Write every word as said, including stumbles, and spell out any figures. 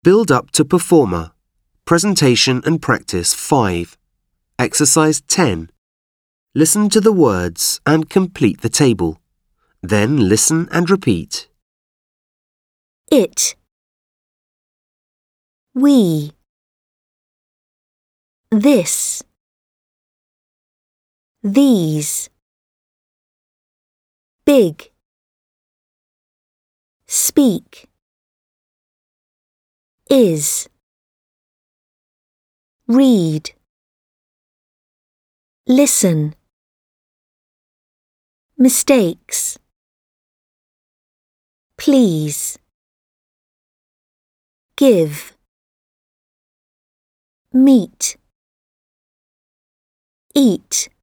Build up to performer. Presentation and practice five. Exercise ten. Listen to the words and complete the table. Then listen and repeat. It. We. This. These. Big. Speak. Is. Read. Listen. Mistakes. Please. Give. Meet. Eat.